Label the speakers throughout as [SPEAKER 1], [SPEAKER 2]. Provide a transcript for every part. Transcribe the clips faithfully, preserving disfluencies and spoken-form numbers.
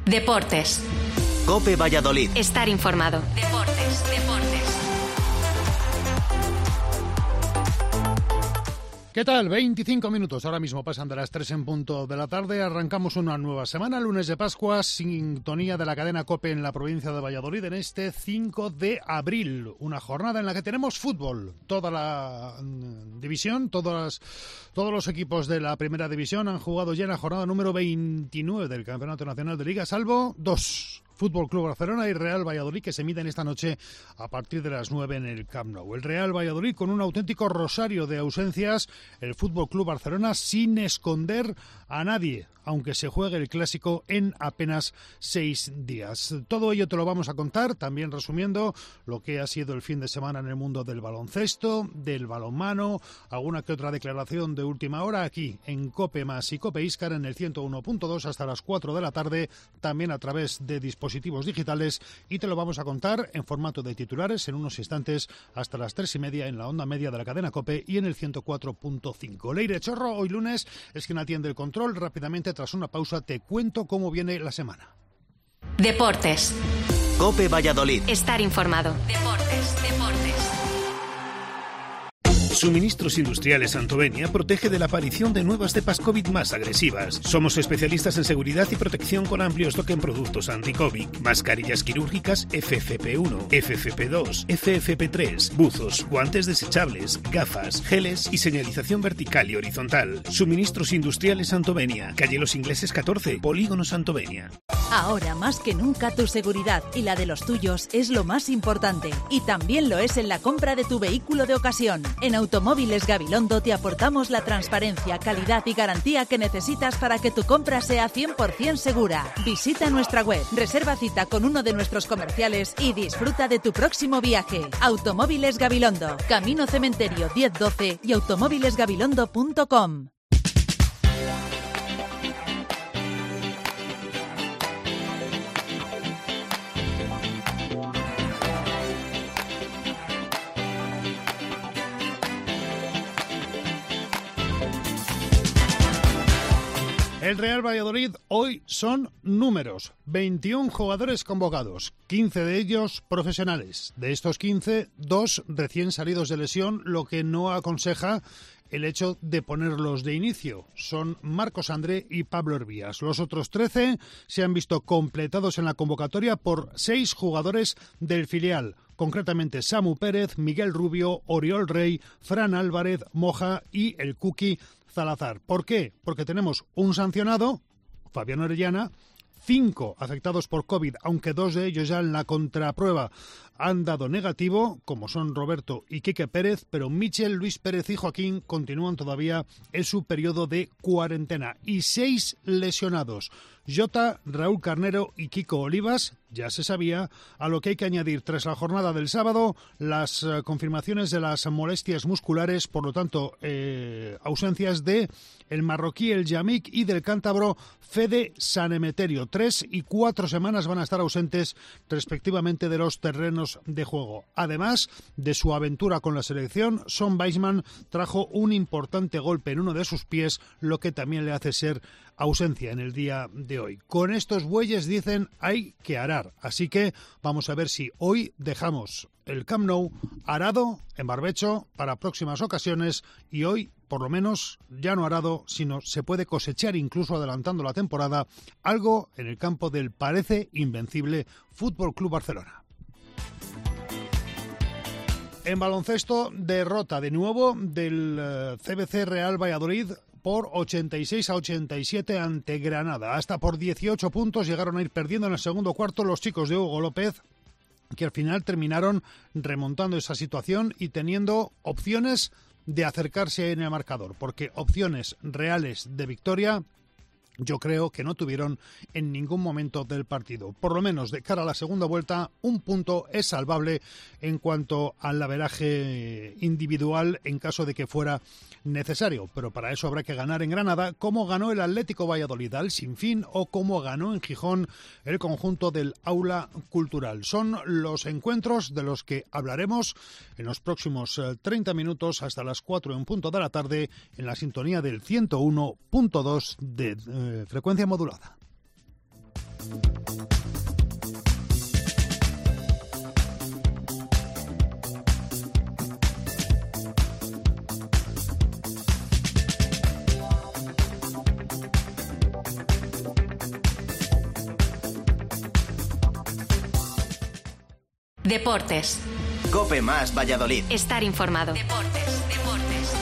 [SPEAKER 1] Deportes.
[SPEAKER 2] COPE Valladolid.
[SPEAKER 1] Estar informado. Deportes, deportes.
[SPEAKER 3] ¿Qué tal? veinticinco minutos. Ahora mismo pasan de las tres en punto de la tarde. Arrancamos una nueva semana, lunes de Pascua, sintonía de la cadena COPE en la provincia de Valladolid en este cinco de abril. Una jornada en la que tenemos fútbol. Toda la mm, división, todas, todos los equipos de la primera división han jugado ya en la jornada número veintinueve del Campeonato Nacional de Liga, salvo dos. Fútbol Club Barcelona y Real Valladolid, que se miden esta noche a partir de las nueve en el Camp Nou. El Real Valladolid con un auténtico rosario de ausencias, el Fútbol Club Barcelona sin esconder a nadie, aunque se juegue el clásico en apenas seis días. Todo ello te lo vamos a contar, también resumiendo lo que ha sido el fin de semana en el mundo del baloncesto, del balonmano, alguna que otra declaración de última hora aquí en COPE Más y COPE Íscar en el ciento uno punto dos hasta las cuatro de la tarde, también a través de dispositivos digitales, y te lo vamos a contar en formato de titulares en unos instantes hasta las tres y media en la onda media de la cadena COPE y en el ciento cuatro punto cinco. Leire Chorro, hoy lunes, es quien atiende el control. Rápidamente, tras una pausa, te cuento cómo viene la semana.
[SPEAKER 1] Deportes.
[SPEAKER 2] COPE Valladolid.
[SPEAKER 1] Estar informado. Deportes, deportes.
[SPEAKER 4] Suministros Industriales Santovenia protege de la aparición de nuevas cepas COVID más agresivas. Somos especialistas en seguridad y protección con amplio stock en productos anti-COVID, mascarillas quirúrgicas F F P uno, F F P dos, F F P tres, buzos, guantes desechables, gafas, geles y señalización vertical y horizontal. Suministros Industriales Santovenia, calle Los Ingleses catorce, Polígono Santovenia.
[SPEAKER 5] Ahora más que nunca tu seguridad y la de los tuyos es lo más importante, y también lo es en la compra de tu vehículo de ocasión. En Automóviles Gabilondo te aportamos la transparencia, calidad y garantía que necesitas para que tu compra sea cien por ciento segura. Visita nuestra web, reserva cita con uno de nuestros comerciales y disfruta de tu próximo viaje. Automóviles Gabilondo, Camino Cementerio diez doce y automóviles gabilondo punto com.
[SPEAKER 3] El Real Valladolid hoy son números, veintiún jugadores convocados, quince de ellos profesionales. De estos quince, dos recién salidos de lesión, lo que no aconseja el hecho de ponerlos de inicio. Son Marcos André y Pablo Hervías. Los otros trece se han visto completados en la convocatoria por seis jugadores del filial. Concretamente Samu Pérez, Miguel Rubio, Oriol Rey, Fran Álvarez, Moja y el Cookie Salazar. ¿Por qué? Porque tenemos un sancionado, Fabián Orellana, cinco afectados por COVID, aunque dos de ellos ya en la contraprueba han dado negativo, como son Roberto y Quique Pérez, pero Michel, Luis Pérez y Joaquín continúan todavía en su periodo de cuarentena. Y seis lesionados, Jota, Raúl Carnero y Kiko Olivas, ya se sabía, a lo que hay que añadir tras la jornada del sábado las eh, confirmaciones de las molestias musculares, por lo tanto eh, ausencias de el marroquí El Yamik y del cántabro Fede San Emeterio. Tres y cuatro semanas van a estar ausentes respectivamente de los terrenos de juego. Además de su aventura con la selección, Son Weisman trajo un importante golpe en uno de sus pies, lo que también le hace ser ausencia en el día de hoy. Con estos bueyes, dicen, hay que arar. Así que vamos a ver si hoy dejamos el Camp Nou arado, en barbecho, para próximas ocasiones, y hoy, por lo menos, ya no arado, sino se puede cosechar, incluso adelantando la temporada, algo en el campo del parece invencible Fútbol Club Barcelona. En baloncesto, derrota de nuevo del uh, C B C Real Valladolid por ochenta y seis a ochenta y siete ante Granada. Hasta por dieciocho puntos llegaron a ir perdiendo en el segundo cuarto los chicos de Hugo López, que al final terminaron remontando esa situación y teniendo opciones de acercarse en el marcador, porque opciones reales de victoria yo creo que no tuvieron en ningún momento del partido. Por lo menos de cara a la segunda vuelta, un punto es salvable en cuanto al averaje individual en caso de que fuera necesario, pero para eso habrá que ganar en Granada, como ganó el Atlético Valladolid al Sinfín o como ganó en Gijón el conjunto del Aula Cultural. Son los encuentros de los que hablaremos en los próximos treinta minutos hasta las cuatro en punto de la tarde en la sintonía del ciento uno punto dos de eh, frecuencia modulada.
[SPEAKER 1] Deportes.
[SPEAKER 2] COPE más Valladolid.
[SPEAKER 1] Estar informado. Deportes, deportes.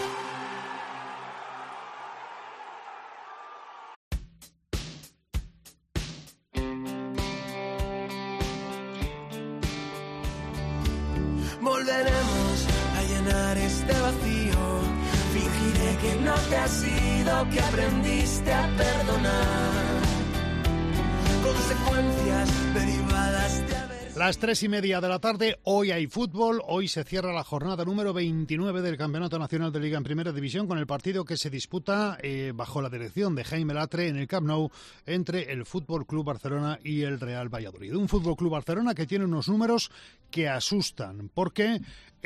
[SPEAKER 6] Volveremos a llenar este vacío. Fingiré que no te has ido, que aprendiste a perdonar. Consecuencias derivadas de haber...
[SPEAKER 3] Las tres y media de la tarde, hoy hay fútbol, hoy se cierra la jornada número veintinueve del Campeonato Nacional de Liga en Primera División con el partido que se disputa eh, bajo la dirección de Jaime Latre en el Camp Nou entre el Fútbol Club Barcelona y el Real Valladolid. Un Fútbol Club Barcelona que tiene unos números que asustan porque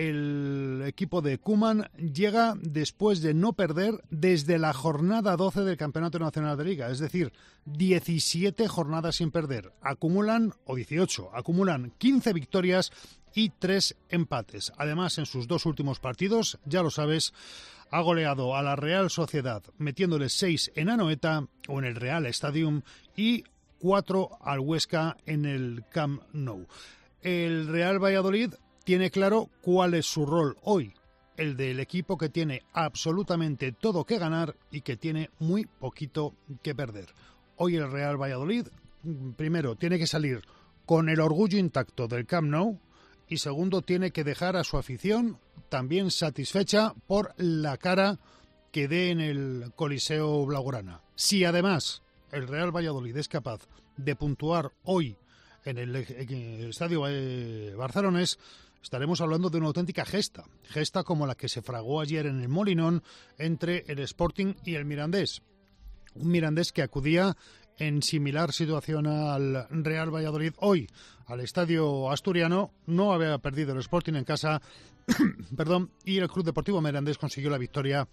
[SPEAKER 3] el equipo de Koeman llega después de no perder desde la jornada doce del Campeonato Nacional de Liga, es decir, diecisiete jornadas sin perder. Acumulan, o dieciocho, acumulan quince victorias y tres empates. Además, en sus dos últimos partidos, ya lo sabes, ha goleado a la Real Sociedad metiéndole seis en Anoeta o en el Real Stadium y cuatro al Huesca en el Camp Nou. El Real Valladolid tiene claro cuál es su rol hoy, el del equipo que tiene absolutamente todo que ganar y que tiene muy poquito que perder. Hoy el Real Valladolid, primero, tiene que salir con el orgullo intacto del Camp Nou y segundo, tiene que dejar a su afición también satisfecha por la cara que dé en el Coliseo Blaugrana. Si además el Real Valladolid es capaz de puntuar hoy en el, en el Estadio Barcelonés, estaremos hablando de una auténtica gesta, gesta como la que se fraguó ayer en el Molinón entre el Sporting y el Mirandés. Un Mirandés que acudía en similar situación al Real Valladolid hoy al Estadio Asturiano. No había perdido el Sporting en casa, perdón, y el Club Deportivo Mirandés consiguió la victoria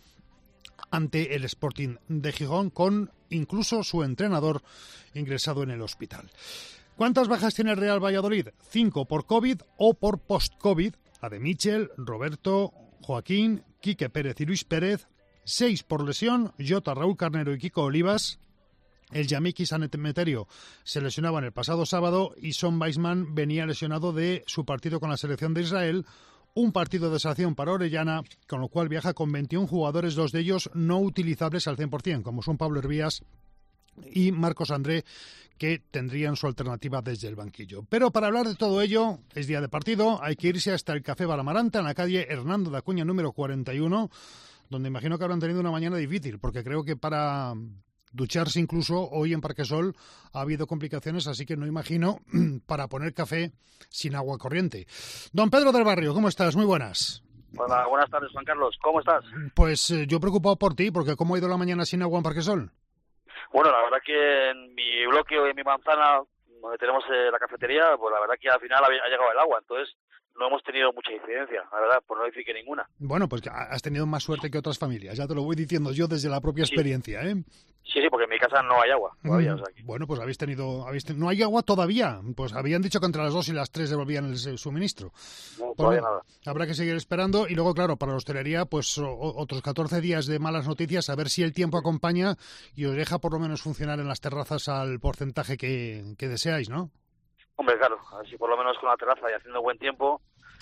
[SPEAKER 3] ante el Sporting de Gijón con incluso su entrenador ingresado en el hospital. ¿Cuántas bajas tiene el Real Valladolid? Cinco por COVID o por post-COVID. A de Michel, Roberto, Joaquín, Quique Pérez y Luis Pérez. Seis por lesión, Jota, Raúl Carnero y Kiko Olivas. El Yamiki San Emeterio se lesionaba en el pasado sábado y Son Weisman venía lesionado de su partido con la selección de Israel. Un partido de sanción para Orellana, con lo cual viaja con veintiún jugadores, dos de ellos no utilizables al cien por ciento, como son Pablo Hervías y Marcos André, que tendrían su alternativa desde el banquillo. Pero para hablar de todo ello, es día de partido, hay que irse hasta el Café Balamaranta, en la calle Hernando de Acuña número cuarenta y uno, donde imagino que habrán tenido una mañana difícil, porque creo que para ducharse incluso hoy en Parquesol ha habido complicaciones, así que no imagino para poner café sin agua corriente. Don Pedro del Barrio, ¿cómo estás? Muy buenas.
[SPEAKER 7] Hola, buenas tardes, Juan Carlos. ¿Cómo estás?
[SPEAKER 3] Pues eh, yo preocupado por ti, porque ¿cómo ha ido la mañana sin agua en Parquesol?
[SPEAKER 7] Bueno, la verdad que en mi bloque o en mi manzana, donde tenemos eh, la cafetería, pues la verdad que al final ha, ha llegado el agua, entonces no hemos tenido mucha incidencia, la verdad, por no decir que ninguna.
[SPEAKER 3] Bueno, pues has tenido más suerte que otras familias, ya te lo voy diciendo yo desde la propia
[SPEAKER 7] Sí.
[SPEAKER 3] experiencia, ¿eh?
[SPEAKER 7] Sí, sí, porque en mi casa no hay agua todavía.
[SPEAKER 3] Mm,
[SPEAKER 7] O sea que...
[SPEAKER 3] Bueno, pues habéis tenido, habéis ten... no hay agua todavía, pues habían dicho que entre las dos y las tres devolvían el suministro.
[SPEAKER 7] No, todavía
[SPEAKER 3] Bueno,
[SPEAKER 7] nada.
[SPEAKER 3] habrá que seguir esperando y luego, claro, para la hostelería, pues o, otros catorce días de malas noticias, a ver si el tiempo acompaña y os deja por lo menos funcionar en las terrazas al porcentaje que, que deseáis, ¿no?
[SPEAKER 7] Hombre, claro, a ver si por lo menos con la terraza y haciendo buen tiempo,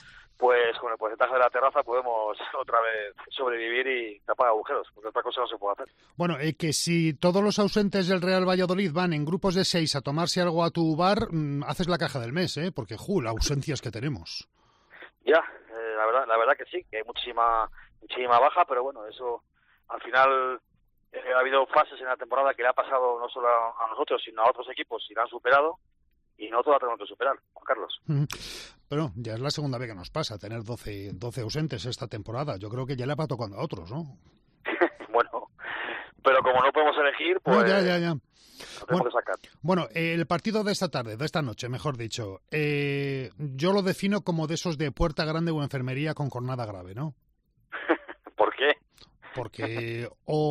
[SPEAKER 7] pues con el porcentaje de la terraza podemos otra vez sobrevivir y tapar agujeros, porque otra cosa no se puede hacer.
[SPEAKER 3] Bueno, eh, que si todos los ausentes del Real Valladolid van en grupos de seis a tomarse algo a tu bar, mmm, haces la caja del mes, ¿eh? Porque, ju, las ausencias que tenemos.
[SPEAKER 7] Ya, eh, la verdad la verdad que sí, que hay muchísima muchísima baja, pero bueno, eso al final eh, ha habido fases en la temporada que le ha pasado no solo a, a nosotros, sino a otros equipos y la han superado, y nosotros la tenemos que superar, Juan Carlos.
[SPEAKER 3] Mm. Pero ya es la segunda vez que nos pasa tener doce, doce ausentes esta temporada. Yo creo que ya le va tocando a otros, ¿no?
[SPEAKER 7] Bueno, pero como no podemos elegir, pues
[SPEAKER 3] No, ya, ya, ya.
[SPEAKER 7] lo tenemos
[SPEAKER 3] Bueno,
[SPEAKER 7] que sacar.
[SPEAKER 3] Bueno, eh, el partido de esta tarde, de esta noche, mejor dicho, eh, yo lo defino como de esos de puerta grande o enfermería con jornada grave, ¿no?
[SPEAKER 7] ¿Por qué?
[SPEAKER 3] Porque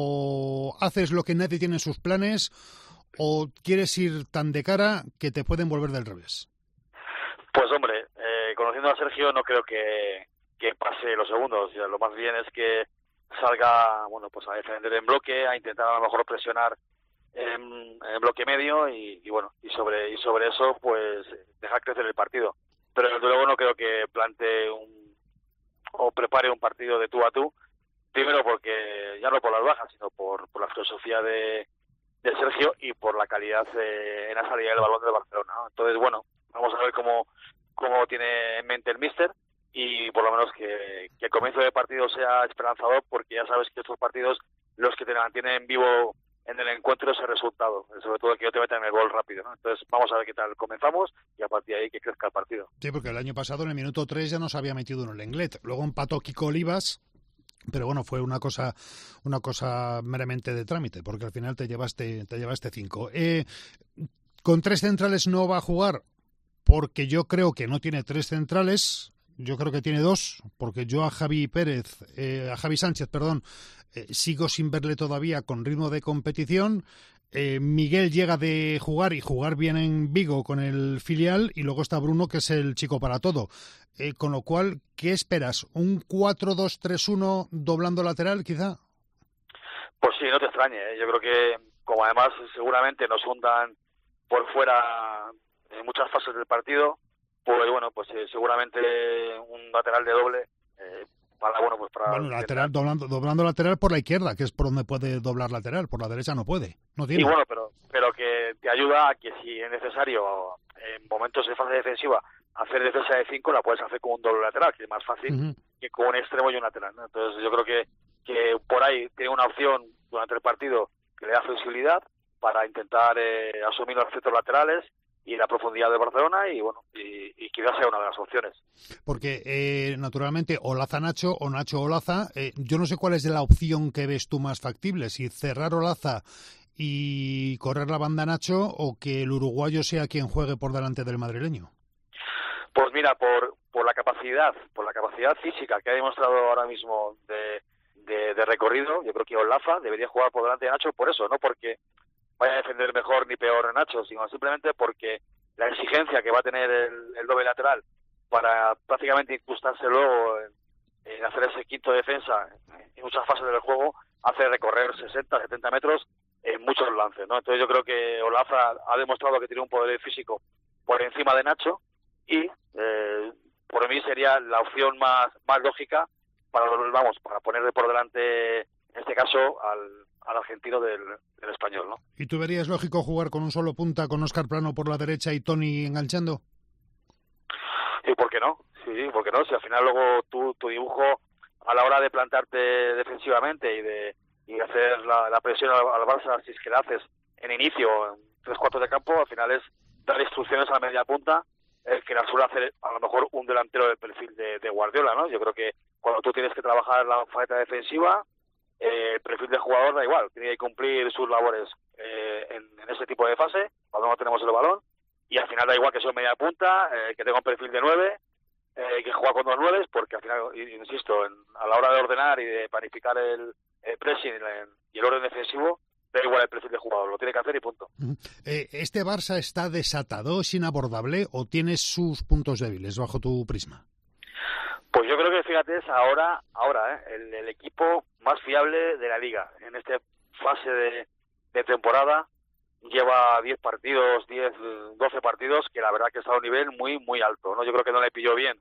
[SPEAKER 3] o haces lo que nadie tiene en sus planes o quieres ir tan de cara que te pueden volver del revés.
[SPEAKER 7] Pues hombre, eh, conociendo a Sergio no creo que, que pase los segundos. O sea, lo más bien es que salga, bueno, pues a defender en bloque, a intentar a lo mejor presionar en, en bloque medio y, y bueno, y sobre y sobre eso pues dejar crecer el partido. pero desde luego no creo que plantee un, o prepare un partido de tú a tú, primero porque ya no por las bajas, sino por, por la filosofía de, de Sergio y por la calidad eh, en la salida del balón del Barcelona, ¿no? Entonces, bueno, vamos a ver cómo, cómo tiene en mente el míster, y por lo menos que, que el comienzo del partido sea esperanzador, porque ya sabes que estos partidos los que te mantienen vivo en el encuentro es el resultado, sobre todo que yo te meta en el gol rápido, ¿no? Entonces vamos a ver qué tal comenzamos y a partir de ahí que crezca el partido.
[SPEAKER 3] Sí, porque el año pasado en el minuto tres ya nos había metido en el Lenglet, luego empató Kiko Olivas, pero bueno, fue una cosa una cosa meramente de trámite, porque al final te llevaste te llevaste cinco. Eh, con tres centrales no va a jugar, porque yo creo que no tiene tres centrales. Yo creo que tiene dos, porque yo a Javi Pérez, eh, a Javi Sánchez, perdón, eh, sigo sin verle todavía con ritmo de competición. Eh, Miguel llega de jugar y jugar bien en Vigo con el filial, y luego está Bruno, que es el chico para todo. Eh, con lo cual, ¿qué esperas? ¿Un cuatro dos tres uno doblando lateral, quizá?
[SPEAKER 7] Pues sí, no te extrañe, ¿eh? Yo creo que, como además seguramente nos hundan por fuera en muchas fases del partido, pues bueno, pues eh, seguramente un lateral de doble eh, para bueno pues para
[SPEAKER 3] bueno lateral doblando doblando lateral por la izquierda, que es por donde puede doblar lateral, por la derecha no puede, no tiene.
[SPEAKER 7] Y bueno, pero pero que te ayuda a que si es necesario en momentos de fase defensiva hacer defensa de cinco, la puedes hacer con un doble lateral, que es más fácil uh-huh. que con un extremo y un lateral, ¿no? Entonces yo creo que que por ahí tiene una opción durante el partido que le da flexibilidad para intentar eh, asumir los efectos laterales y la profundidad de Barcelona, y bueno, y, y quizás sea una de las opciones.
[SPEAKER 3] Porque, eh, naturalmente, Olaza Nacho o Nacho Olaza, eh, yo no sé cuál es la opción que ves tú más factible, si cerrar Olaza y correr la banda Nacho, o que el uruguayo sea quien juegue por delante del madrileño.
[SPEAKER 7] Pues mira, por por la capacidad, por la capacidad física que ha demostrado ahora mismo de, de, de recorrido, yo creo que Olaza debería jugar por delante de Nacho por eso, no porque vaya a defender mejor ni peor Nacho, sino simplemente porque la exigencia que va a tener el, el doble lateral para prácticamente incrustarse luego en, en hacer ese quinto defensa en muchas fases del juego, hace recorrer sesenta, setenta metros en muchos lances, ¿no? Entonces yo creo que Olaza ha demostrado que tiene un poder físico por encima de Nacho, y eh, por mí sería la opción más más lógica para vamos para ponerle por delante, en este caso, al al argentino del, del español, ¿no?
[SPEAKER 3] ¿Y tú verías lógico jugar con un solo punta, con Óscar Plano por la derecha y Toni enganchando?
[SPEAKER 7] ¿Y por qué no? Sí, ¿por qué no? Si al final luego tu, tu dibujo a la hora de plantarte defensivamente y de y hacer la, la presión al, al Barça, si es que la haces en inicio, en tres cuartos de campo, al final es dar instrucciones a la media punta, el que la suele hacer a lo mejor un delantero del perfil de, de Guardiola, ¿no? Yo creo que cuando tú tienes que trabajar la faceta defensiva, Eh, el perfil de jugador da igual, tiene que cumplir sus labores eh, en, en ese tipo de fase, cuando no tenemos el balón, y al final da igual que sea media punta, eh, que tenga un perfil de nueve, eh, que juega con dos nueves, porque al final, insisto, en, a la hora de ordenar y de planificar el, el pressing el, y el orden defensivo, da igual el perfil de jugador, lo tiene que hacer y punto.
[SPEAKER 3] Uh-huh. Eh, ¿Este Barça está desatado, es inabordable, o tiene sus puntos débiles bajo tu prisma?
[SPEAKER 7] Pues yo creo que, fíjate, es ahora, ahora ¿eh? el, el equipo más fiable de la Liga. En esta fase de, de temporada lleva diez partidos, diez, doce partidos, que la verdad que está a un nivel muy, muy alto, ¿no? Yo creo que no le pilló bien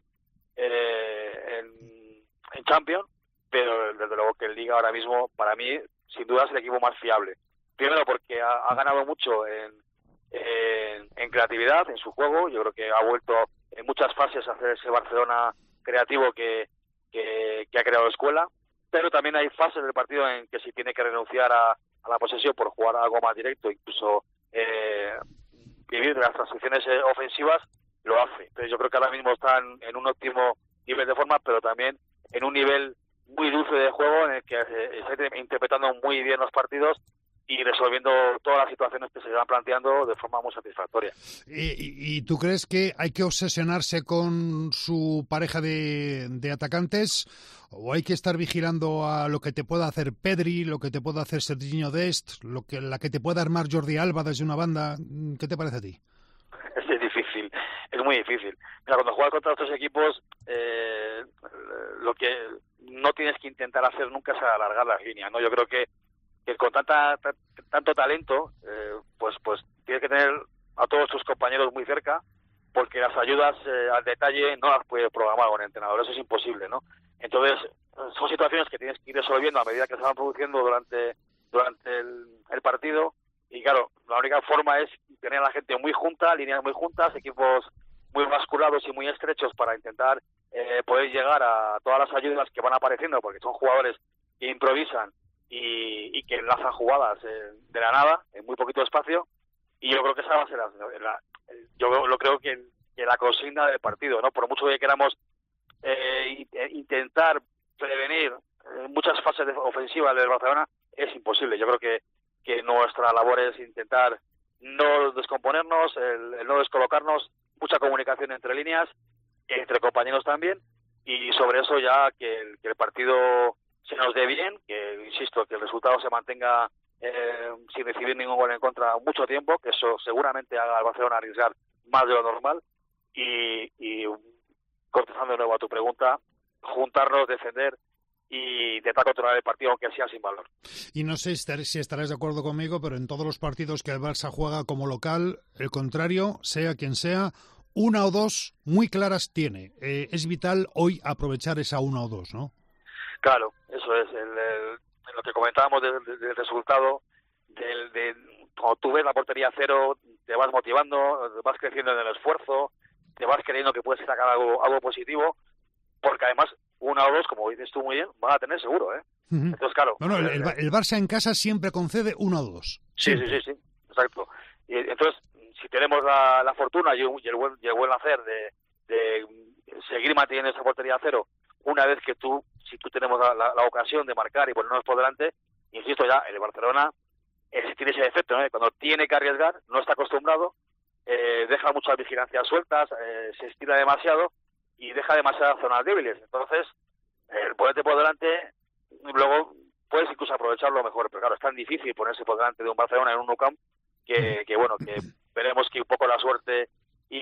[SPEAKER 7] eh, en, en Champions, pero desde luego que en Liga ahora mismo, para mí, sin duda es el equipo más fiable. Primero porque ha, ha ganado mucho en, en, en creatividad, en su juego. Yo creo que ha vuelto en muchas fases a hacer ese Barcelona creativo que, que, que ha creado escuela, pero también hay fases del partido en que si tiene que renunciar a, a la posesión por jugar algo más directo, incluso eh, vivir de las transiciones eh, ofensivas, lo hace. Entonces yo creo que ahora mismo están en un óptimo nivel de forma, pero también en un nivel muy dulce de juego en el que eh, está interpretando muy bien los partidos y resolviendo todas las situaciones que se van planteando de forma muy satisfactoria.
[SPEAKER 3] ¿Y, y tú crees que hay que obsesionarse con su pareja de, de atacantes, o hay que estar vigilando a lo que te pueda hacer Pedri, lo que te pueda hacer Serginho Dest, lo que la que te pueda armar Jordi Alba desde una banda? ¿Qué te parece a ti?
[SPEAKER 7] Es difícil, es muy difícil. Mira, cuando juegas contra otros equipos, eh, lo que no tienes que intentar hacer nunca es alargar las líneas, ¿no? Yo creo que que con tanta t- tanto talento, eh, pues pues tienes que tener a todos tus compañeros muy cerca porque las ayudas eh, al detalle no las puede programar un entrenador, eso es imposible, ¿no? Entonces, son situaciones que tienes que ir resolviendo a medida que se van produciendo durante durante el, el partido, y claro, la única forma es tener a la gente muy junta, líneas muy juntas, equipos muy basculados y muy estrechos para intentar eh, poder llegar a todas las ayudas que van apareciendo, porque son jugadores que improvisan y, y que enlazan jugadas eh, de la nada, en muy poquito espacio, y yo creo que esa va a ser la, la, yo lo creo que, que la consigna del partido, ¿no? Por mucho que queramos eh, intentar prevenir eh, muchas fases de ofensivas del Barcelona, es imposible. Yo creo que, que nuestra labor es intentar no descomponernos, el, el no descolocarnos, mucha comunicación entre líneas, entre compañeros también, y sobre eso ya que el, que el partido se nos dé bien, que, insisto, que el resultado se mantenga eh, sin recibir ningún gol en contra mucho tiempo, que eso seguramente haga al Barcelona arriesgar más de lo normal, y, y contestando de nuevo a tu pregunta, juntarnos, defender y intentar controlar el partido aunque sea sin valor.
[SPEAKER 3] Y no sé si estarás de acuerdo conmigo, pero en todos los partidos que el Barça juega como local, el contrario, sea quien sea, una o dos muy claras tiene. Eh, es vital hoy aprovechar esa una o dos, ¿no?
[SPEAKER 7] Claro, eso es. El, el, lo que comentábamos del, del resultado, del, de, cuando tú ves la portería cero, te vas motivando, vas creciendo en el esfuerzo, te vas creyendo que puedes sacar algo, algo positivo, porque además una o dos, como dices tú muy bien, van a tener seguro, ¿eh? Uh-huh. Entonces, claro...
[SPEAKER 3] No, no, el, el, el Barça en casa siempre concede una o dos.
[SPEAKER 7] Sí, sí, sí, sí, exacto. Y entonces, si tenemos la, la fortuna y, y, el buen, y el buen hacer de, de seguir manteniendo esa portería a cero, una vez que tú, si tú tenemos la, la, la ocasión de marcar y ponernos por delante, insisto ya, el Barcelona eh, tiene ese defecto, ¿no? Cuando tiene que arriesgar, no está acostumbrado, eh, deja muchas vigilancias sueltas, eh, se estira demasiado y deja demasiadas zonas débiles. Entonces, el ponerte por delante, luego puedes incluso aprovecharlo mejor, pero claro, es tan difícil ponerse por delante de un Barcelona en un Nou Camp que, que bueno, que veremos que un poco la suerte y,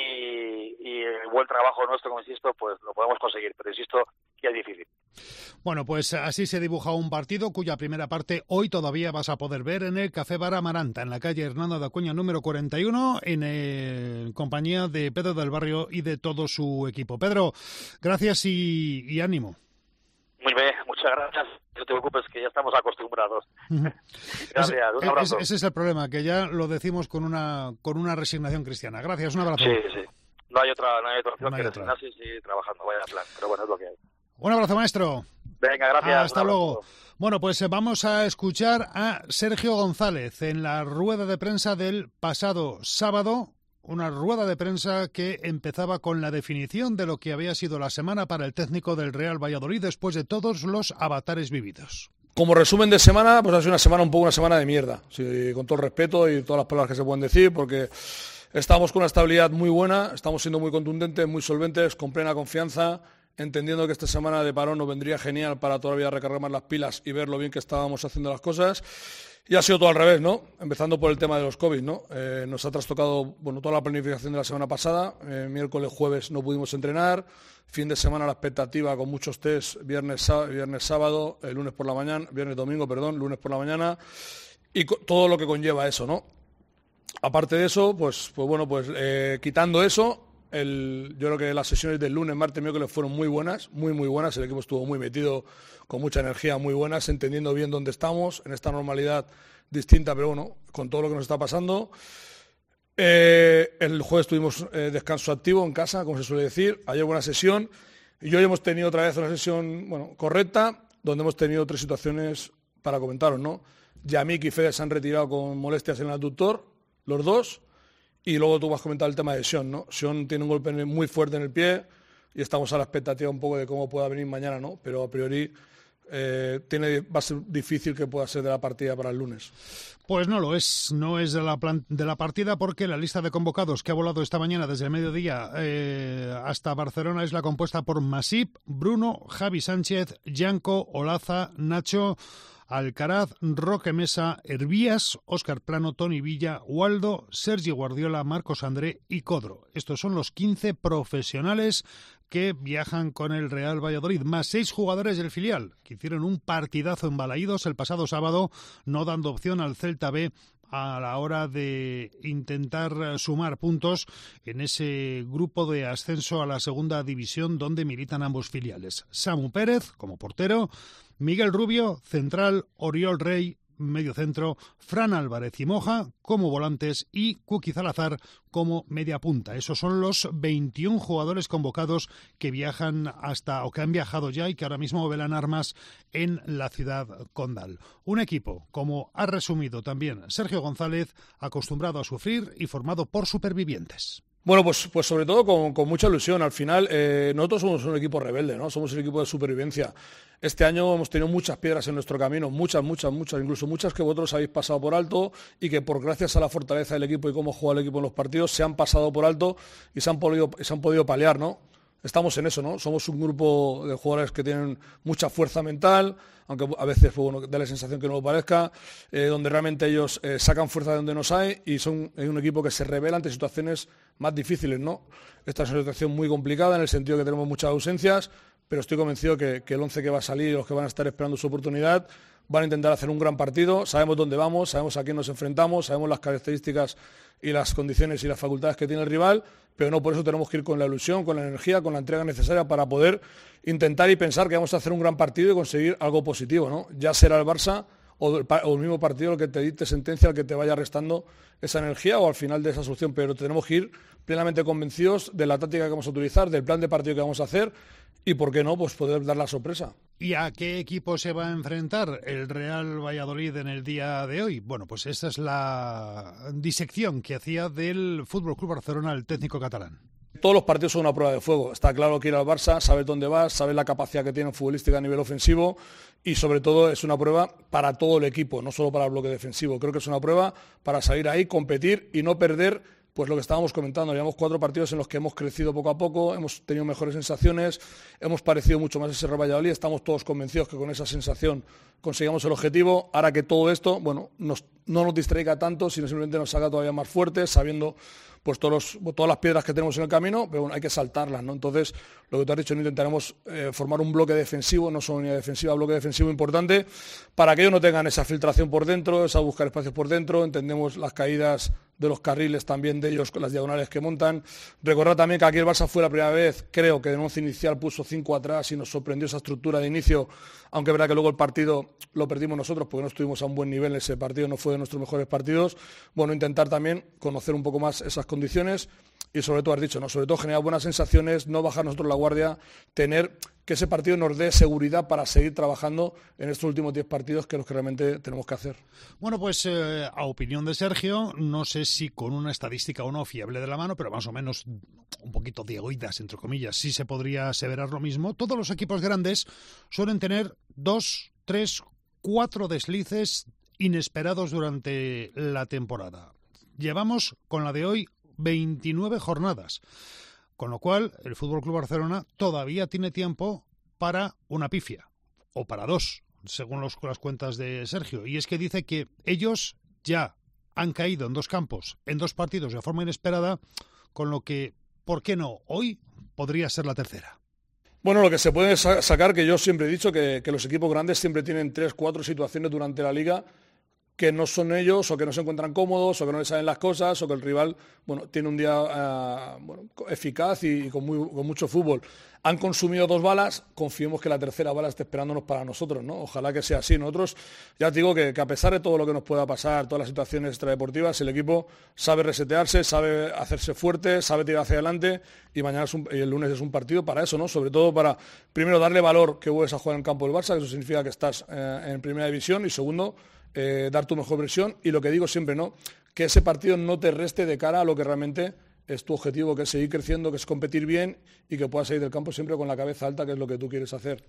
[SPEAKER 7] y el buen trabajo nuestro, como insisto, pues lo podemos conseguir, pero insisto que es difícil.
[SPEAKER 3] Bueno, pues así se dibuja un partido cuya primera parte hoy todavía vas a poder ver en el Café Bar Amaranta, en la calle Hernando de Acuña número cuarenta y uno, en, eh, en compañía de Pedro del Barrio y de todo su equipo. Pedro, gracias y, y ánimo.
[SPEAKER 7] Muy bien, muchas gracias. No te preocupes, que ya estamos acostumbrados. Gracias,
[SPEAKER 3] ese,
[SPEAKER 7] un abrazo.
[SPEAKER 3] Ese, ese es el problema, que ya lo decimos con una con una resignación cristiana. Gracias, un abrazo.
[SPEAKER 7] Sí, sí. No hay otra, no hay otra opción
[SPEAKER 3] no hay
[SPEAKER 7] que
[SPEAKER 3] otra.
[SPEAKER 7] resignarse y seguir trabajando. Vaya plan, pero bueno, es lo que hay.
[SPEAKER 3] Un abrazo, maestro.
[SPEAKER 7] Venga, gracias.
[SPEAKER 3] Hasta luego. Bueno, pues vamos a escuchar a Sergio González en la rueda de prensa del pasado sábado. Una rueda de prensa que empezaba con la definición de lo que había sido la semana para el técnico del Real Valladolid después de todos los avatares vividos.
[SPEAKER 8] Como resumen de semana, pues ha sido una semana un poco una semana de mierda, sí, con todo el respeto y todas las palabras que se pueden decir, porque estamos con una estabilidad muy buena, estamos siendo muy contundentes, muy solventes, con plena confianza, entendiendo que esta semana de parón nos vendría genial para todavía recargar más las pilas y ver lo bien que estábamos haciendo las cosas. Y ha sido todo al revés, ¿no? Empezando por el tema de los COVID, ¿no? Eh, nos ha trastocado, bueno, toda la planificación de la semana pasada. Eh, miércoles, jueves no pudimos entrenar. Fin de semana la expectativa con muchos test, viernes, viernes sábado, el lunes por la mañana, viernes, domingo, perdón, lunes por la mañana. Y co- todo lo que conlleva eso, ¿no? Aparte de eso, pues, pues bueno, pues eh, quitando eso, el, yo creo que las sesiones del lunes, martes, miércoles fueron muy buenas, muy, muy buenas. El equipo estuvo muy metido, con mucha energía, muy buenas, entendiendo bien dónde estamos, en esta normalidad distinta, pero bueno, con todo lo que nos está pasando. Eh, el jueves tuvimos eh, descanso activo en casa, como se suele decir. Ayer buena sesión. Y hoy hemos tenido otra vez una sesión bueno, correcta, donde hemos tenido tres situaciones para comentaros, ¿no? Yamik y Fede se han retirado con molestias en el aductor, los dos. Y luego tú vas a comentar el tema de Sion, ¿no? Sion tiene un golpe muy fuerte en el pie y estamos a la expectativa un poco de cómo pueda venir mañana, ¿no? Pero a priori eh, tiene, va a ser difícil que pueda ser de la partida para el lunes.
[SPEAKER 3] Pues no lo es, no es de la, plan- de la partida porque la lista de convocados que ha volado esta mañana desde el mediodía eh, hasta Barcelona es la compuesta por Masip, Bruno, Javi Sánchez, Yanko, Olaza, Nacho, Alcaraz, Roque Mesa, Hervías, Óscar Plano, Toni Villa, Waldo, Sergi Guardiola, Marcos André y Codro. Estos son los quince profesionales que viajan con el Real Valladolid, más seis jugadores del filial, que hicieron un partidazo en Balaídos el pasado sábado, no dando opción al Celta B a la hora de intentar sumar puntos en ese grupo de ascenso a la segunda división donde militan ambos filiales. Samu Pérez como portero, Miguel Rubio, central, Oriol Rey, medio centro, Fran Álvarez y Moja como volantes y Kuki Salazar como media punta. Esos son los veintiún jugadores convocados que viajan hasta o que han viajado ya y que ahora mismo velan armas en la ciudad condal. Un equipo, como ha resumido también Sergio González, acostumbrado a sufrir y formado por supervivientes.
[SPEAKER 8] Bueno, pues, pues sobre todo con, con mucha ilusión. Al final, eh, nosotros somos un equipo rebelde, ¿no? Somos un equipo de supervivencia. Este año hemos tenido muchas piedras en nuestro camino, muchas, muchas, muchas, incluso muchas que vosotros habéis pasado por alto y que por gracias a la fortaleza del equipo y cómo juega el equipo en los partidos se han pasado por alto y se han podido, se han podido paliar, ¿no? Estamos en eso, ¿no? Somos un grupo de jugadores que tienen mucha fuerza mental, aunque a veces pues, bueno, da la sensación que no lo parezca, eh, donde realmente ellos eh, sacan fuerza de donde nos hay y son eh, un equipo que se revela ante situaciones más difíciles, ¿no? Esta es una situación muy complicada en el sentido que tenemos muchas ausencias, pero estoy convencido que, que el once que va a salir y los que van a estar esperando su oportunidad van a intentar hacer un gran partido. Sabemos dónde vamos, sabemos a quién nos enfrentamos, sabemos las características y las condiciones y las facultades que tiene el rival, pero no por eso tenemos que ir con la ilusión, con la energía, con la entrega necesaria para poder intentar y pensar que vamos a hacer un gran partido y conseguir algo positivo, ¿no? Ya será el Barça o el, o el mismo partido el que te dicte sentencia, el que te vaya restando esa energía o al final de esa solución, pero tenemos que ir plenamente convencidos de la táctica que vamos a utilizar, del plan de partido que vamos a hacer y, ¿por qué no?, pues poder dar la sorpresa.
[SPEAKER 3] ¿Y a qué equipo se va a enfrentar el Real Valladolid en el día de hoy? Bueno, pues esta es la disección que hacía del F C Barcelona el técnico catalán.
[SPEAKER 8] Todos los partidos son una prueba de fuego. Está claro que ir al Barça, sabes dónde vas, sabes la capacidad que tienen futbolística a nivel ofensivo y sobre todo es una prueba para todo el equipo, no solo para el bloque defensivo. Creo que es una prueba para salir ahí, competir y no perder pues lo que estábamos comentando. Llevamos cuatro partidos en los que hemos crecido poco a poco, hemos tenido mejores sensaciones, hemos parecido mucho más ese Real Valladolid, estamos todos convencidos que con esa sensación consigamos el objetivo. Ahora que todo esto, bueno, nos, no nos distraiga tanto, sino simplemente nos haga todavía más fuertes, sabiendo pues todos los, todas las piedras que tenemos en el camino, pero bueno, hay que saltarlas, ¿no? Entonces, lo que tú has dicho, no intentaremos eh, formar un bloque defensivo, no solo unidad defensiva, bloque defensivo importante, para que ellos no tengan esa filtración por dentro, esa buscar espacios por dentro, entendemos las caídas de los carriles también de ellos con las diagonales que montan. Recordad también que aquí el Barça fue la primera vez, creo que de once inicial puso cinco atrás y nos sorprendió esa estructura de inicio, aunque es verdad que luego el partido lo perdimos nosotros porque no estuvimos a un buen nivel, ese partido no fue de nuestros mejores partidos. Bueno, intentar también conocer un poco más esas condiciones y sobre todo, has dicho, ¿no? Sobre todo generar buenas sensaciones, no bajar nosotros la guardia, tener que ese partido nos dé seguridad para seguir trabajando en estos últimos diez partidos que es lo que realmente tenemos que hacer.
[SPEAKER 3] Bueno, pues eh, a opinión de Sergio, no sé si con una estadística o no fiable de la mano, pero más o menos un poquito de oídas, entre comillas, sí se podría aseverar lo mismo. Todos los equipos grandes suelen tener dos, tres, cuatro deslices inesperados durante la temporada. Llevamos con la de hoy veintinueve jornadas. Con lo cual, el F C Barcelona todavía tiene tiempo para una pifia, o para dos, según los, las cuentas de Sergio. Y es que dice que ellos ya han caído en dos campos, en dos partidos de forma inesperada, con lo que, ¿por qué no? Hoy podría ser la tercera.
[SPEAKER 8] Bueno, lo que se puede sacar, que yo siempre he dicho, que, que los equipos grandes siempre tienen tres, cuatro situaciones durante la liga que no son ellos o que no se encuentran cómodos o que no les salen las cosas o que el rival bueno, tiene un día uh, bueno, eficaz y, y con, muy, con mucho fútbol. Han consumido dos balas, confiemos que la tercera bala esté esperándonos para nosotros, ¿no? Ojalá que sea así. Nosotros, ya te digo que, que a pesar de todo lo que nos pueda pasar, todas las situaciones extradeportivas, el equipo sabe resetearse, sabe hacerse fuerte, sabe tirar hacia adelante y mañana es un, y el lunes es un partido para eso, ¿no? Sobre todo para, primero, darle valor que vuelves a jugar en el campo del Barça, que eso significa que estás eh, en primera división y segundo, Eh, dar tu mejor versión y lo que digo siempre, ¿no? Que ese partido no te reste de cara a lo que realmente es tu objetivo, que es seguir creciendo, que es competir bien y que puedas salir del campo siempre con la cabeza alta, que es lo que tú quieres hacer.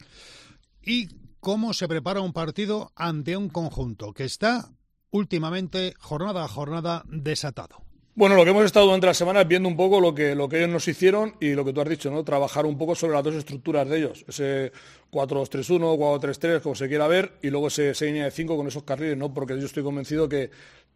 [SPEAKER 3] ¿Y cómo se prepara un partido ante un conjunto que está últimamente, jornada a jornada, desatado?
[SPEAKER 8] Bueno, lo que hemos estado durante la semana es viendo un poco lo que, lo que ellos nos hicieron y lo que tú has dicho, ¿no? Trabajar un poco sobre las dos estructuras de ellos, ese cuatro dos tres uno, cuatro tres tres, como se quiera ver, y luego ese, esa línea de cinco con esos carriles, ¿no? Porque yo estoy convencido que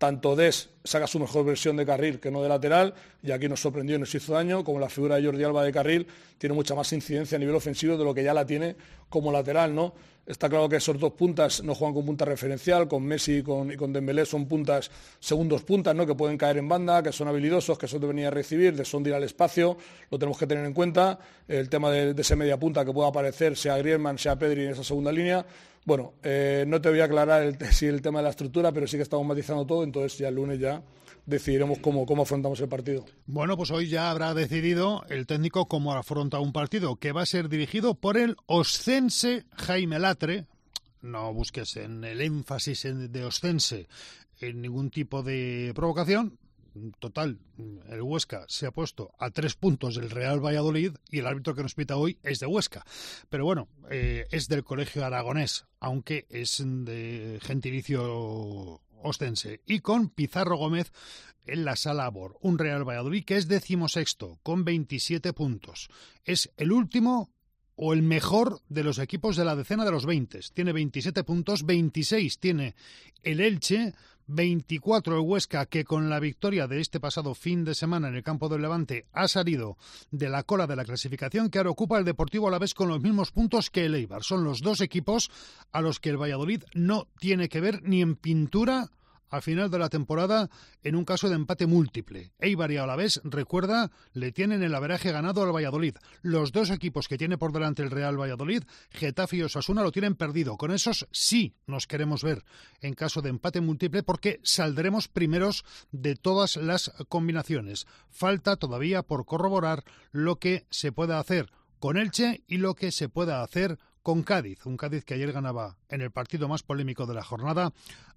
[SPEAKER 8] tanto Des saca su mejor versión de carril que no de lateral, y aquí nos sorprendió y nos hizo daño, como la figura de Jordi Alba de carril tiene mucha más incidencia a nivel ofensivo de lo que ya la tiene como lateral, ¿no? Está claro que esos dos puntas no juegan con punta referencial, con Messi y con, y con Dembélé son puntas, segundos puntas, ¿no? Que pueden caer en banda, que son habilidosos, que son de venir a recibir, de son de ir al espacio, lo tenemos que tener en cuenta. El tema de, de ese media punta que pueda aparecer, sea Griezmann, sea Pedri en esa segunda línea. Bueno, eh, no te voy a aclarar el, sí, el tema de la estructura, pero sí que estamos matizando todo, entonces ya el lunes ya decidiremos cómo, cómo afrontamos el partido.
[SPEAKER 3] Bueno, pues hoy ya habrá decidido el técnico cómo afronta un partido que va a ser dirigido por el oscense Jaime Latre. No busques en el énfasis de oscense en ningún tipo de provocación. Total, el Huesca se ha puesto a tres puntos del Real Valladolid y el árbitro que nos pita hoy es de Huesca. Pero bueno, eh, es del colegio aragonés, aunque es de gentilicio ostense. Y con Pizarro Gómez en la sala Abor. Un Real Valladolid que es decimosexto con veintisiete puntos. Es el último o el mejor de los equipos de la decena de los veinte. Tiene veintisiete puntos, veintiséis tiene el Elche, veinticuatro el Huesca, que con la victoria de este pasado fin de semana en el campo del Levante ha salido de la cola de la clasificación, que ahora ocupa el Deportivo Alavés con los mismos puntos que el Eibar. Son los dos equipos a los que el Valladolid no tiene que ver ni en pintura al final de la temporada en un caso de empate múltiple. Eibar y Alavés, recuerda, le tienen el averaje ganado al Valladolid. Los dos equipos que tiene por delante el Real Valladolid, Getafe y Osasuna, lo tienen perdido. Con esos sí nos queremos ver en caso de empate múltiple, porque saldremos primeros de todas las combinaciones. Falta todavía por corroborar lo que se pueda hacer con Elche y lo que se pueda hacer con Cádiz. Un Cádiz que ayer ganaba en el partido más polémico de la jornada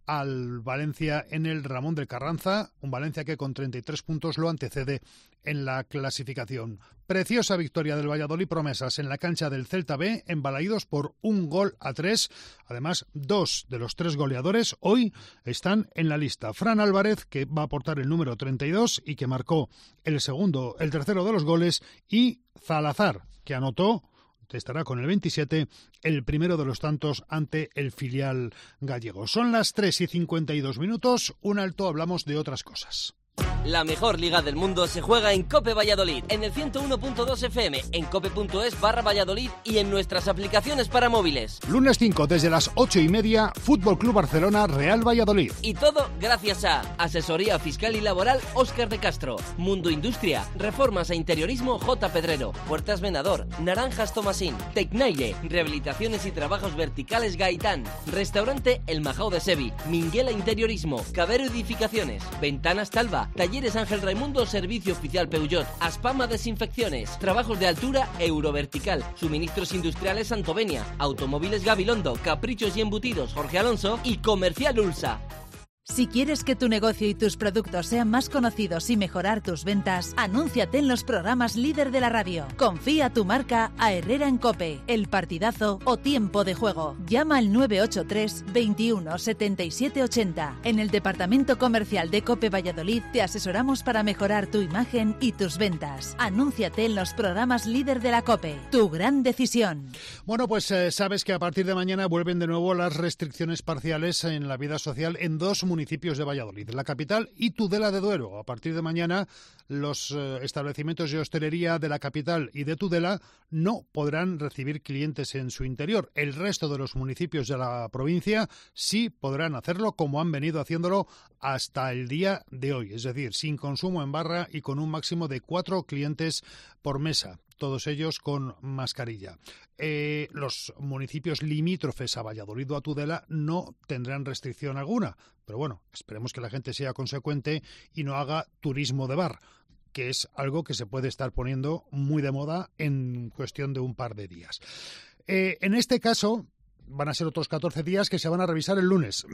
[SPEAKER 3] al Valencia en el Ramón del Carranza, un Valencia que con treinta y tres puntos lo antecede en la clasificación. Preciosa victoria del Valladolid Promesas en la cancha del Celta B, embalaídos por un gol a tres. Además, dos de los tres goleadores hoy están en la lista. Fran Álvarez, que va a aportar el número treinta y dos y que marcó el segundo, el tercero de los goles, y Zalazar, que anotó, estará con el veintisiete, el primero de los tantos ante el filial gallego. Son las tres y cincuenta y dos minutos, un alto, hablamos de otras cosas.
[SPEAKER 9] La mejor liga del mundo se juega en COPE Valladolid, en el ciento uno punto dos F M, en cope.es barra Valladolid y en nuestras aplicaciones para móviles.
[SPEAKER 3] Lunes cinco, desde las ocho y media, Fútbol Club Barcelona, Real Valladolid.
[SPEAKER 9] Y todo gracias a Asesoría Fiscal y Laboral Óscar de Castro, Mundo Industria, Reformas e Interiorismo J. Pedrero, Puertas Venador, Naranjas Tomasín, Tecnaire, Rehabilitaciones y Trabajos Verticales Gaitán, Restaurante El Majao de Sevi, Minguela Interiorismo, Cabero Edificaciones, Ventanas Talva, Talleres Ángel Raimundo, Servicio Oficial Peugeot, Aspama Desinfecciones, Trabajos de Altura Eurovertical, Suministros Industriales Santovenia, Automóviles Gabilondo, Caprichos y Embutidos Jorge Alonso y Comercial Ulsa.
[SPEAKER 5] Si quieres que tu negocio y tus productos sean más conocidos y mejorar tus ventas, anúnciate en los programas líder de la radio. Confía tu marca a Herrera en COPE, El Partidazo o Tiempo de Juego. Llama al nueve ocho tres, veintiuno, setenta y siete ochenta. En el departamento comercial de COPE Valladolid te asesoramos para mejorar tu imagen y tus ventas. Anúnciate en los programas líder de la COPE. Tu gran decisión.
[SPEAKER 3] Bueno, pues eh, sabes que a partir de mañana vuelven de nuevo las restricciones parciales en la vida social en dos municipios municipios de Valladolid, la capital y Tudela de Duero. A partir de mañana, los eh, establecimientos de hostelería de la capital y de Tudela no podrán recibir clientes en su interior. El resto de los municipios de la provincia sí podrán hacerlo, como han venido haciéndolo hasta el día de hoy, es decir, sin consumo en barra y con un máximo de cuatro clientes por mesa, todos ellos con mascarilla. Eh, los municipios limítrofes a Valladolid o a Tudela no tendrán restricción alguna, pero bueno, esperemos que la gente sea consecuente y no haga turismo de bar, que es algo que se puede estar poniendo muy de moda en cuestión de un par de días. Eh, en este caso, van a ser otros catorce días que se van a revisar el lunes.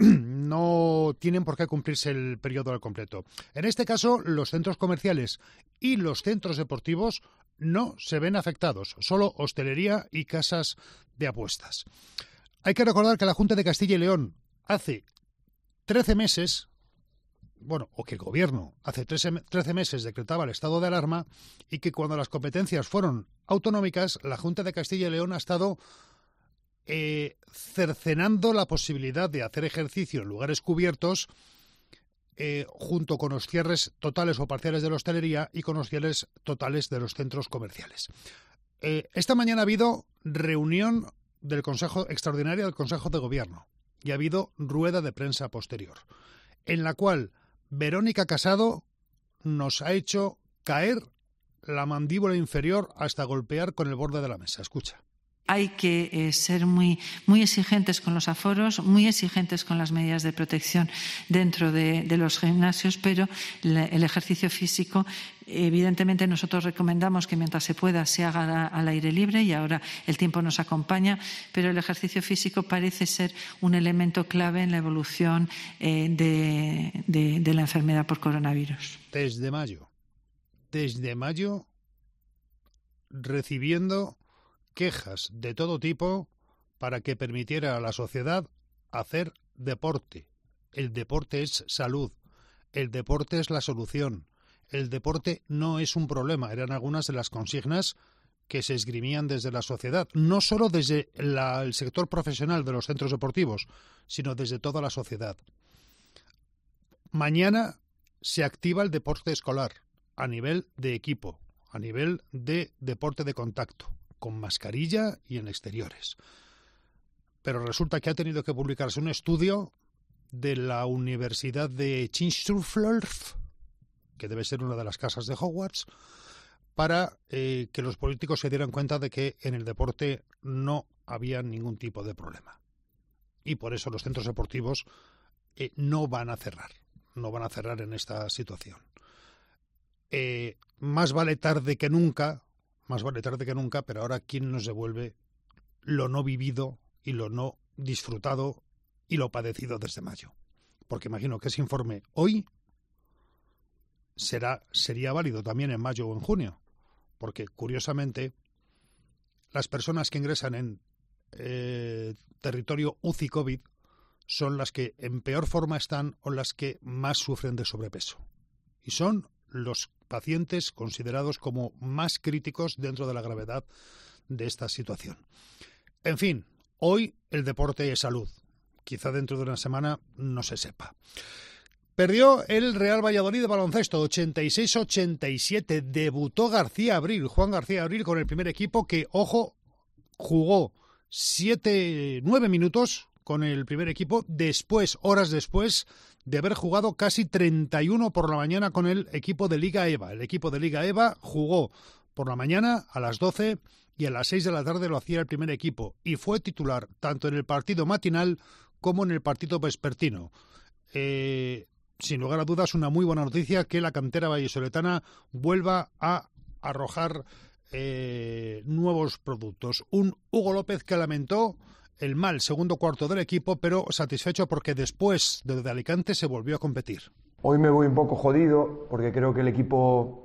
[SPEAKER 3] No tienen por qué cumplirse el periodo al completo. En este caso, los centros comerciales y los centros deportivos no se ven afectados, solo hostelería y casas de apuestas. Hay que recordar que la Junta de Castilla y León hace trece meses, bueno, o que el gobierno hace trece meses decretaba el estado de alarma y que cuando las competencias fueron autonómicas, la Junta de Castilla y León ha estado eh, cercenando la posibilidad de hacer ejercicio en lugares cubiertos eh, junto con los cierres totales o parciales de la hostelería y con los cierres totales de los centros comerciales. Eh, esta mañana ha habido reunión del Consejo Extraordinaria del Consejo de Gobierno y ha habido rueda de prensa posterior, en la cual Verónica Casado nos ha hecho caer la mandíbula inferior hasta golpear con el borde de la mesa. Escucha.
[SPEAKER 10] Hay que eh, ser muy, muy exigentes con los aforos, muy exigentes con las medidas de protección dentro de, de los gimnasios, pero la, el ejercicio físico, evidentemente nosotros recomendamos que mientras se pueda se haga al aire libre y ahora el tiempo nos acompaña, pero el ejercicio físico parece ser un elemento clave en la evolución eh, de, de, de la enfermedad por coronavirus.
[SPEAKER 3] Desde mayo, desde mayo, recibiendo quejas de todo tipo para que permitiera a la sociedad hacer deporte. El deporte es salud, el deporte es la solución, el deporte no es un problema. Eran algunas de las consignas que se esgrimían desde la sociedad, no solo desde la, el sector profesional de los centros deportivos, sino desde toda la sociedad. Mañana se activa el deporte escolar a nivel de equipo, a nivel de deporte de contacto, con mascarilla y en exteriores. Pero resulta que ha tenido que publicarse un estudio de la Universidad de Chinchurflorf, que debe ser una de las casas de Hogwarts, para eh, que los políticos se dieran cuenta de que en el deporte no había ningún tipo de problema. Y por eso los centros deportivos eh, no van a cerrar, no van a cerrar en esta situación. Eh, más vale tarde que nunca, Más vale tarde que nunca, pero ahora ¿quién nos devuelve lo no vivido y lo no disfrutado y lo padecido desde mayo? Porque imagino que ese informe hoy será sería válido también en mayo o en junio, porque curiosamente las personas que ingresan en eh, territorio U C I COVID son las que en peor forma están o las que más sufren de sobrepeso. Y son los pacientes considerados como más críticos dentro de la gravedad de esta situación. En fin, hoy el deporte es salud. Quizá dentro de una semana no se sepa. Perdió el Real Valladolid de baloncesto, ochenta y seis a ochenta y siete. Debutó García Abril, Juan García Abril, con el primer equipo que, ojo, jugó siete, nueve minutos con el primer equipo, después, horas después, de haber jugado casi treinta y uno por la mañana con el equipo de Liga EVA. El equipo de Liga EVA jugó por la mañana a las doce y a las seis de la tarde lo hacía el primer equipo y fue titular tanto en el partido matinal como en el partido vespertino. Eh, sin lugar a dudas, una muy buena noticia que la cantera vallisoletana vuelva a arrojar eh, nuevos productos. Un Hugo López que lamentó el mal segundo cuarto del equipo, pero satisfecho porque después de Alicante se volvió a competir.
[SPEAKER 11] Hoy me voy un poco jodido porque creo que el equipo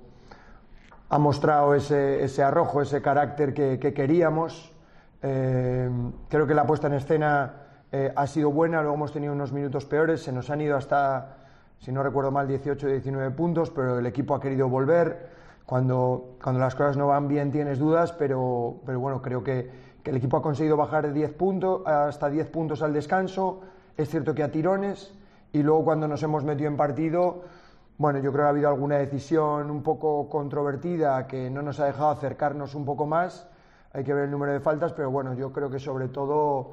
[SPEAKER 11] ha mostrado ese, ese arrojo, ese carácter que, que queríamos. Eh, creo que la puesta en escena eh, ha sido buena, luego hemos tenido unos minutos peores, se nos han ido hasta, si no recuerdo mal, dieciocho o diecinueve puntos, pero el equipo ha querido volver. Cuando, cuando las cosas no van bien tienes dudas, pero, pero bueno, creo que el equipo ha conseguido bajar de diez puntos, hasta diez puntos al descanso, es cierto que a tirones, y luego cuando nos hemos metido en partido, bueno, yo creo que ha habido alguna decisión un poco controvertida que no nos ha dejado acercarnos un poco más, hay que ver el número de faltas, pero bueno, yo creo que sobre todo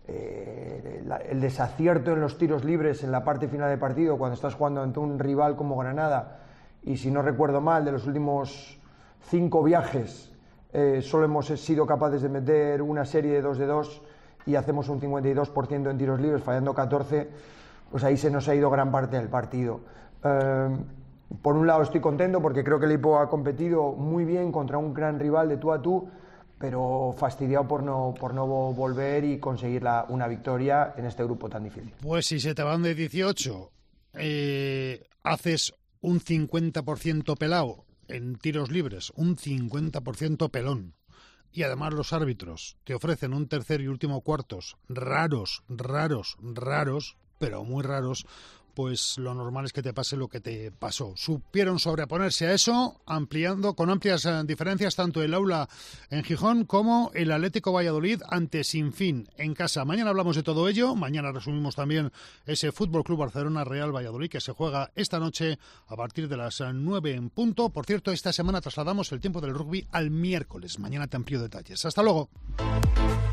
[SPEAKER 11] eh, la, el desacierto en los tiros libres en la parte final de partido, cuando estás jugando ante un rival como Granada, y si no recuerdo mal, de los últimos cinco viajes, Eh, solo hemos sido capaces de meter una serie de dos de dos y hacemos un cincuenta y dos por ciento en tiros libres, fallando catorce, pues ahí se nos ha ido gran parte del partido. Eh, por un lado estoy contento porque creo que el equipo ha competido muy bien contra un gran rival de tú a tú, pero fastidiado por no, por no volver y conseguir la, una victoria en este grupo tan difícil.
[SPEAKER 3] Pues si se te van de dieciocho, eh, haces un cincuenta por ciento pelado en tiros libres, un cincuenta por ciento pelón. Y además los árbitros te ofrecen un tercer y último cuartos raros, raros, raros, pero muy raros, pues lo normal es que te pase lo que te pasó. Supieron sobreponerse a eso, ampliando con amplias eh, diferencias tanto el aula en Gijón como el Atlético Valladolid ante Sinfín en casa. Mañana hablamos de todo ello, mañana resumimos también ese Fútbol Club Barcelona Real Valladolid que se juega esta noche a partir de las nueve en punto. Por cierto, esta semana trasladamos el tiempo del rugby al miércoles. Mañana te amplio detalles. Hasta luego.